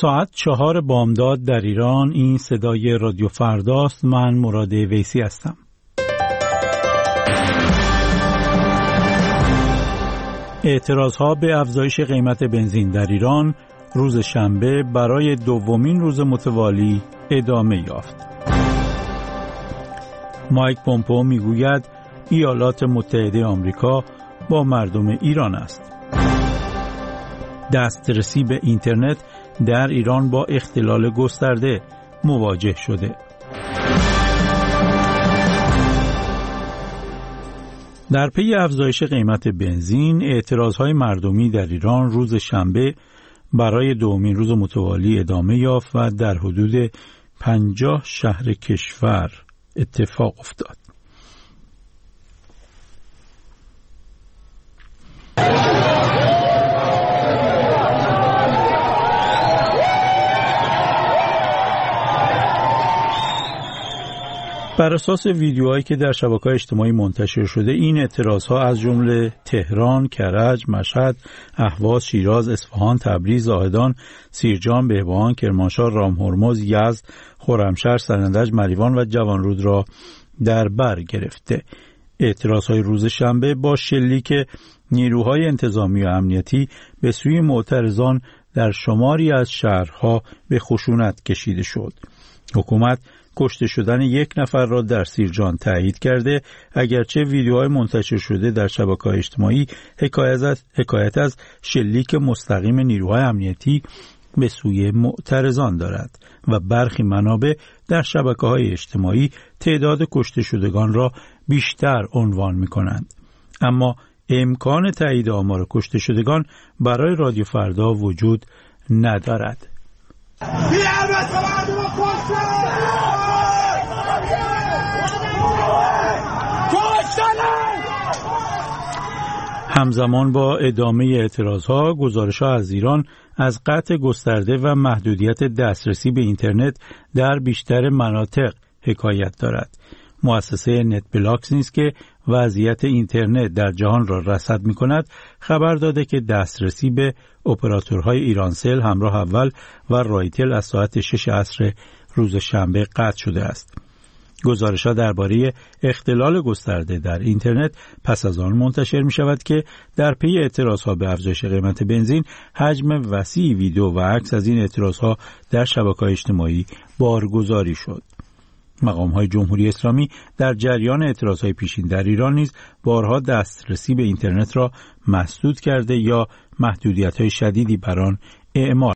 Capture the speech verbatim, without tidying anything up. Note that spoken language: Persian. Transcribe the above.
ساعت چهار بامداد در ایران. این صدای رادیو فرداست. من مراد ویسی هستم. اعتراضها به افزایش قیمت بنزین در ایران روز شنبه برای دومین روز متوالی ادامه یافت. مایک پومپئو میگوید ایالات متحده آمریکا با مردم ایران است. دسترسی به اینترنت در ایران با اختلال گسترده مواجه شده. در پی افزایش قیمت بنزین، اعتراضهای مردمی در ایران روز شنبه برای دومین روز متوالی ادامه یافت و در حدود پنجاه شهر کشور اتفاق افتاد. بر اساس ویدیوهایی که در شبکه‌های اجتماعی منتشر شده، این اعتراضها از جمله تهران، کرج، مشهد، اهواز، شیراز، اصفهان، تبریز، زاهدان، سیرجان، بهبهان، کرمانشاه، رامهرمز، یزد، خرمشهر، سنندج، مریوان و جوانرود را در بر گرفته. اعتراضهای روز شنبه با شلیک نیروهای انتظامی و امنیتی به سوی معترضان در شماری از شهرها به خشونت کشیده شد. حکومت کشته شدن یک نفر را در سیرجان تایید کرده، اگرچه ویدیوهای منتشر شده در شبکه‌های اجتماعی حکایت از حکایت از شلیک مستقیم نیروهای امنیتی به سوی معترضان دارد و برخی منابع در شبکه‌های اجتماعی تعداد کشته شدگان را بیشتر عنوان می‌کنند. اما امکان تایید آمار کشته شدگان برای رادیو فردا وجود ندارد. همزمان با ادامه اعتراضها، گزارش‌ها از ایران از قطع گسترده و محدودیت دسترسی به اینترنت در بیشتر مناطق حکایت دارد. مؤسسه نت بلاکس نیز که وضعیت اینترنت در جهان را رصد می‌کند، خبر داده که دسترسی به اپراتورهای ایرانسل، همراه اول و رایتل از ساعت شش عصر روز شنبه قطع شده است. گزارش‌ها درباره اختلال گسترده در اینترنت پس از آن منتشر می‌شود که در پی اعتراضها به افزایش قیمت بنزین، حجم وسیع ویدیو و عکس از این اعتراضها در شبکه‌های اجتماعی بارگذاری شد. مقام‌های جمهوری اسلامی در جریان اعتراضهای پیشین در ایران نیز بارها دسترسی به اینترنت را مسدود کرده یا محدودیت‌های شدیدی بر آن اعمال